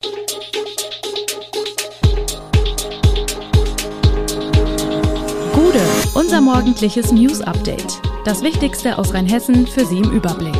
Gude, unser morgendliches News-Update. Das Wichtigste aus Rheinhessen für Sie im Überblick.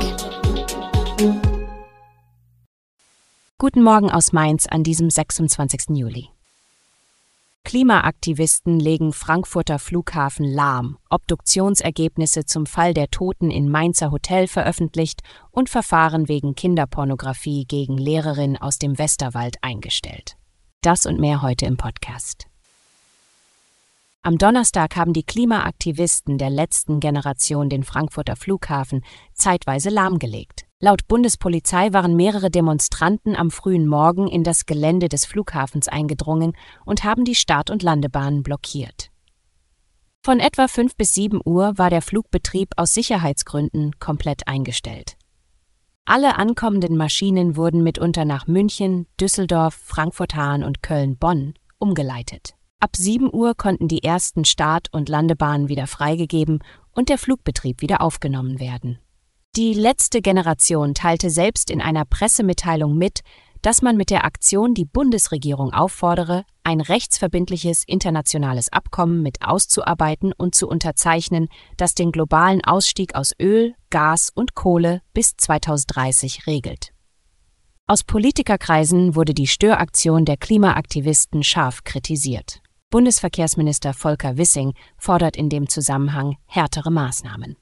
Guten Morgen aus Mainz an diesem 26. Juli. Klimaaktivisten legen Frankfurter Flughafen lahm, Obduktionsergebnisse zum Fall der Toten in Mainzer Hotel veröffentlicht und Verfahren wegen Kinderpornografie gegen Lehrerin aus dem Westerwald eingestellt. Das und mehr heute im Podcast. Am Donnerstag haben die Klimaaktivisten der letzten Generation den Frankfurter Flughafen zeitweise lahmgelegt. Laut Bundespolizei waren mehrere Demonstranten am frühen Morgen in das Gelände des Flughafens eingedrungen und haben die Start- und Landebahnen blockiert. Von etwa 5 bis 7 Uhr war der Flugbetrieb aus Sicherheitsgründen komplett eingestellt. Alle ankommenden Maschinen wurden mitunter nach München, Düsseldorf, Frankfurt-Hahn und Köln-Bonn umgeleitet. Ab 7 Uhr konnten die ersten Start- und Landebahnen wieder freigegeben und der Flugbetrieb wieder aufgenommen werden. Die letzte Generation teilte selbst in einer Pressemitteilung mit, dass man mit der Aktion die Bundesregierung auffordere, ein rechtsverbindliches internationales Abkommen mit auszuarbeiten und zu unterzeichnen, das den globalen Ausstieg aus Öl, Gas und Kohle bis 2030 regelt. Aus Politikerkreisen wurde die Störaktion der Klimaaktivisten scharf kritisiert. Bundesverkehrsminister Volker Wissing fordert in dem Zusammenhang härtere Maßnahmen.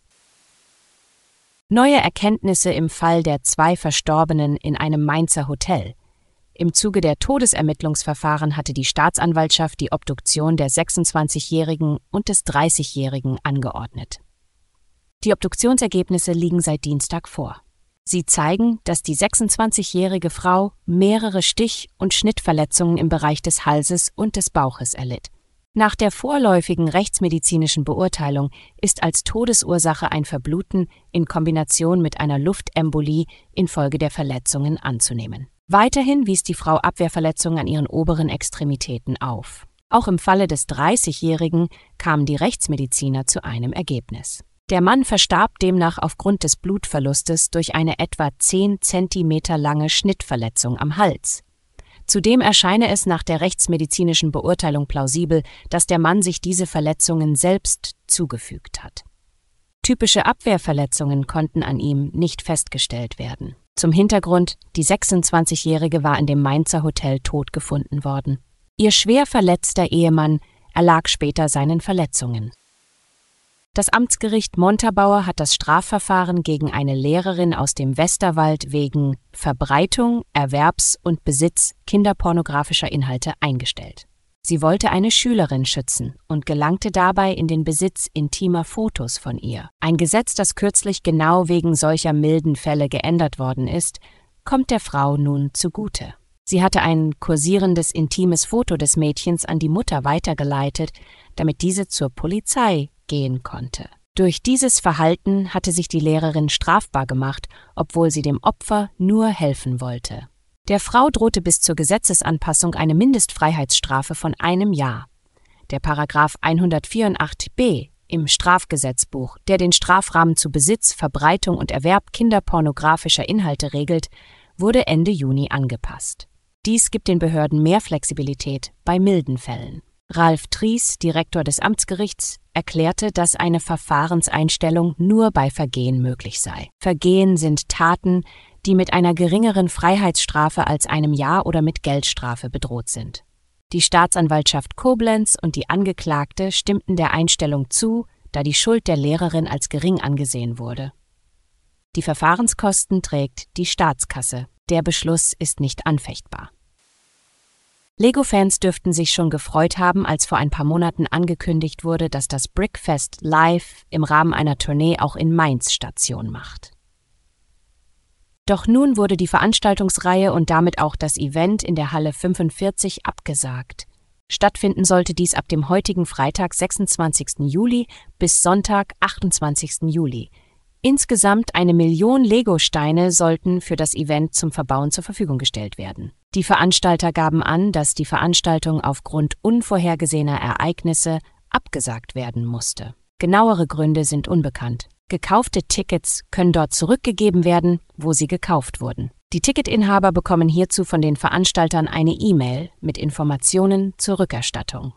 Neue Erkenntnisse im Fall der 2 Verstorbenen in einem Mainzer Hotel. Im Zuge der Todesermittlungsverfahren hatte die Staatsanwaltschaft die Obduktion der 26-Jährigen und des 30-Jährigen angeordnet. Die Obduktionsergebnisse liegen seit Dienstag vor. Sie zeigen, dass die 26-jährige Frau mehrere Stich- und Schnittverletzungen im Bereich des Halses und des Bauches erlitt. Nach der vorläufigen rechtsmedizinischen Beurteilung ist als Todesursache ein Verbluten in Kombination mit einer Luftembolie infolge der Verletzungen anzunehmen. Weiterhin wies die Frau Abwehrverletzungen an ihren oberen Extremitäten auf. Auch im Falle des 30-Jährigen kamen die Rechtsmediziner zu einem Ergebnis. Der Mann verstarb demnach aufgrund des Blutverlustes durch eine etwa 10 Zentimeter lange Schnittverletzung am Hals. Zudem erscheine es nach der rechtsmedizinischen Beurteilung plausibel, dass der Mann sich diese Verletzungen selbst zugefügt hat. Typische Abwehrverletzungen konnten an ihm nicht festgestellt werden. Zum Hintergrund: Die 26-Jährige war in dem Mainzer Hotel tot gefunden worden. Ihr schwer verletzter Ehemann erlag später seinen Verletzungen. Das Amtsgericht Montabaur hat das Strafverfahren gegen eine Lehrerin aus dem Westerwald wegen Verbreitung, Erwerbs und Besitz kinderpornografischer Inhalte eingestellt. Sie wollte eine Schülerin schützen und gelangte dabei in den Besitz intimer Fotos von ihr. Ein Gesetz, das kürzlich genau wegen solcher milden Fälle geändert worden ist, kommt der Frau nun zugute. Sie hatte ein kursierendes intimes Foto des Mädchens an die Mutter weitergeleitet, damit diese zur Polizei gehen konnte. Durch dieses Verhalten hatte sich die Lehrerin strafbar gemacht, obwohl sie dem Opfer nur helfen wollte. Der Frau drohte bis zur Gesetzesanpassung eine Mindestfreiheitsstrafe von 1 Jahr. Der Paragraph 184b im Strafgesetzbuch, der den Strafrahmen zu Besitz, Verbreitung und Erwerb kinderpornografischer Inhalte regelt, wurde Ende Juni angepasst. Dies gibt den Behörden mehr Flexibilität bei milden Fällen. Ralf Tries, Direktor des Amtsgerichts, erklärte, dass eine Verfahrenseinstellung nur bei Vergehen möglich sei. Vergehen sind Taten, die mit einer geringeren Freiheitsstrafe als 1 Jahr oder mit Geldstrafe bedroht sind. Die Staatsanwaltschaft Koblenz und die Angeklagte stimmten der Einstellung zu, da die Schuld der Lehrerin als gering angesehen wurde. Die Verfahrenskosten trägt die Staatskasse. Der Beschluss ist nicht anfechtbar. Lego-Fans dürften sich schon gefreut haben, als vor ein paar Monaten angekündigt wurde, dass das Brickfest live im Rahmen einer Tournee auch in Mainz Station macht. Doch nun wurde die Veranstaltungsreihe und damit auch das Event in der Halle 45 abgesagt. Stattfinden sollte dies ab dem heutigen Freitag, 26. Juli bis Sonntag, 28. Juli. Insgesamt 1 Million Lego-Steine sollten für das Event zum Verbauen zur Verfügung gestellt werden. Die Veranstalter gaben an, dass die Veranstaltung aufgrund unvorhergesehener Ereignisse abgesagt werden musste. Genauere Gründe sind unbekannt. Gekaufte Tickets können dort zurückgegeben werden, wo sie gekauft wurden. Die Ticketinhaber bekommen hierzu von den Veranstaltern eine E-Mail mit Informationen zur Rückerstattung.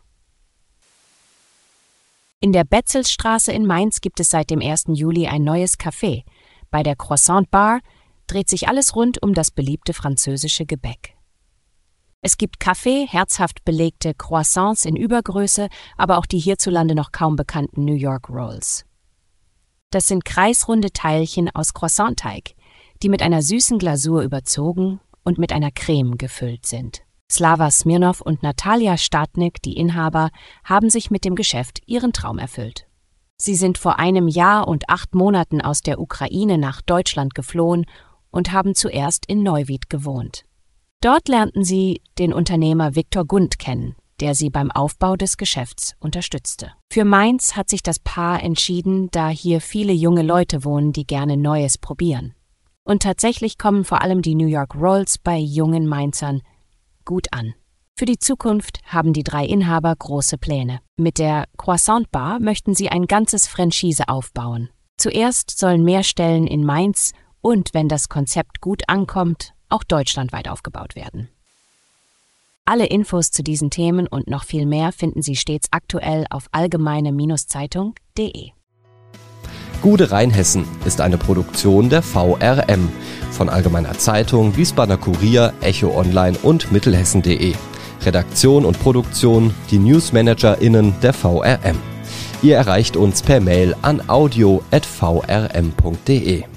In der Betzelsstraße in Mainz gibt es seit dem 1. Juli ein neues Café. Bei der Croissant Bar dreht sich alles rund um das beliebte französische Gebäck. Es gibt Kaffee, herzhaft belegte Croissants in Übergröße, aber auch die hierzulande noch kaum bekannten New York Rolls. Das sind kreisrunde Teilchen aus Croissantteig, die mit einer süßen Glasur überzogen und mit einer Creme gefüllt sind. Slava Smirnov und Natalia Stadnik, die Inhaber, haben sich mit dem Geschäft ihren Traum erfüllt. Sie sind vor einem Jahr und 8 Monaten aus der Ukraine nach Deutschland geflohen und haben zuerst in Neuwied gewohnt. Dort lernten sie den Unternehmer Viktor Gund kennen, der sie beim Aufbau des Geschäfts unterstützte. Für Mainz hat sich das Paar entschieden, da hier viele junge Leute wohnen, die gerne Neues probieren. Und tatsächlich kommen vor allem die New York Rolls bei jungen Mainzern gut an. Für die Zukunft haben die 3 Inhaber große Pläne. Mit der Croissant Bar möchten sie ein ganzes Franchise aufbauen. Zuerst sollen mehr Stellen in Mainz und, wenn das Konzept gut ankommt, auch deutschlandweit aufgebaut werden. Alle Infos zu diesen Themen und noch viel mehr finden Sie stets aktuell auf allgemeine-zeitung.de. Gude Rheinhessen ist eine Produktion der VRM von Allgemeiner Zeitung, Wiesbadener Kurier, Echo Online und Mittelhessen.de. Redaktion und Produktion die NewsmanagerInnen der VRM. Ihr erreicht uns per Mail an audio@vrm.de.